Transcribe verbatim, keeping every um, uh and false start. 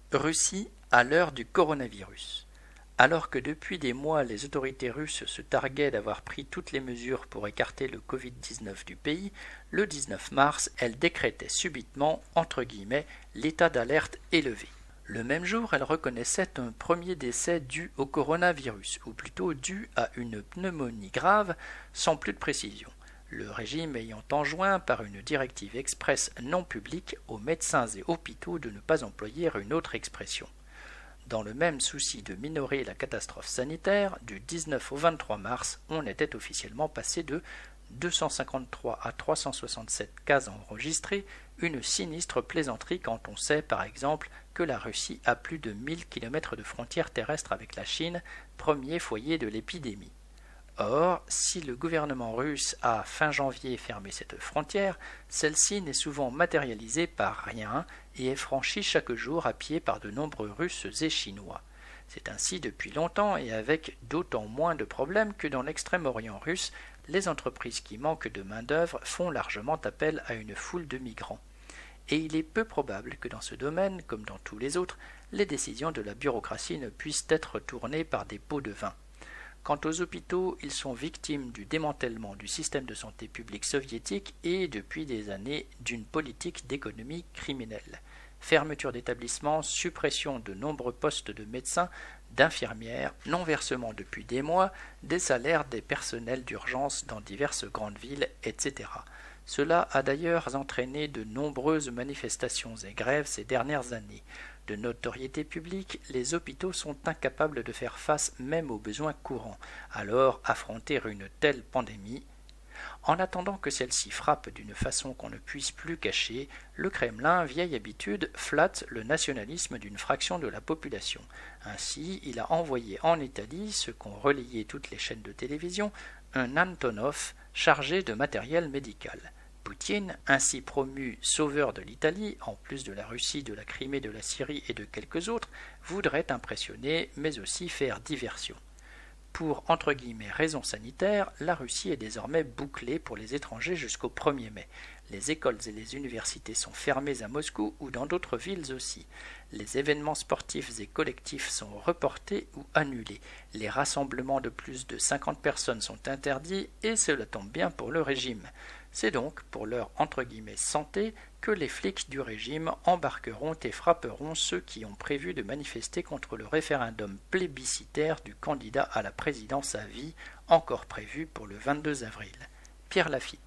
Russie à l'heure du coronavirus. Alors que depuis des mois les autorités russes se targuaient d'avoir pris toutes les mesures pour écarter le covid dix-neuf du pays, le dix-neuf mars, elles décrétaient subitement, entre guillemets, l'état d'alerte élevé. Le même jour, elles reconnaissaient un premier décès dû au coronavirus, ou plutôt dû à une pneumonie grave, sans plus de précision. Le régime ayant enjoint par une directive express non publique aux médecins et hôpitaux de ne pas employer une autre expression. Dans le même souci de minorer la catastrophe sanitaire, du dix-neuf au vingt-trois mars, on était officiellement passé de deux cent cinquante-trois à trois cent soixante-sept cas enregistrés, une sinistre plaisanterie quand on sait par exemple que la Russie a plus de mille kilomètres de frontières terrestres avec la Chine, premier foyer de l'épidémie. Or, si le gouvernement russe a fin janvier fermé cette frontière, celle-ci n'est souvent matérialisée par rien et est franchie chaque jour à pied par de nombreux Russes et Chinois. C'est ainsi depuis longtemps et avec d'autant moins de problèmes que dans l'extrême-orient russe, les entreprises qui manquent de main-d'œuvre font largement appel à une foule de migrants. Et il est peu probable que dans ce domaine, comme dans tous les autres, les décisions de la bureaucratie ne puissent être tournées par des pots de vin. Quant aux hôpitaux, ils sont victimes du démantèlement du système de santé publique soviétique et, depuis des années, d'une politique d'économie criminelle. Fermeture d'établissements, suppression de nombreux postes de médecins, d'infirmières, non-versement depuis des mois, des salaires des personnels d'urgence dans diverses grandes villes, et cetera. Cela a d'ailleurs entraîné de nombreuses manifestations et grèves ces dernières années. De notoriété publique, les hôpitaux sont incapables de faire face même aux besoins courants. Alors, affronter une telle pandémie. En attendant que celle-ci frappe d'une façon qu'on ne puisse plus cacher, le Kremlin, vieille habitude, flatte le nationalisme d'une fraction de la population. Ainsi, il a envoyé en Italie, ce qu'ont relayé toutes les chaînes de télévision, un Antonov chargé de matériel médical. Poutine, ainsi promu sauveur de l'Italie, en plus de la Russie, de la Crimée, de la Syrie et de quelques autres, voudrait impressionner, mais aussi faire diversion. Pour entre guillemets raisons sanitaires, la Russie est désormais bouclée pour les étrangers jusqu'au premier mai. Les écoles et les universités sont fermées à Moscou ou dans d'autres villes aussi. Les événements sportifs et collectifs sont reportés ou annulés. Les rassemblements de plus de cinquante personnes sont interdits et cela tombe bien pour le régime. C'est donc pour leur entre guillemets santé que les flics du régime embarqueront et frapperont ceux qui ont prévu de manifester contre le référendum plébiscitaire du candidat à la présidence à vie, encore prévu pour le vingt-deux avril. Pierre Lafitte.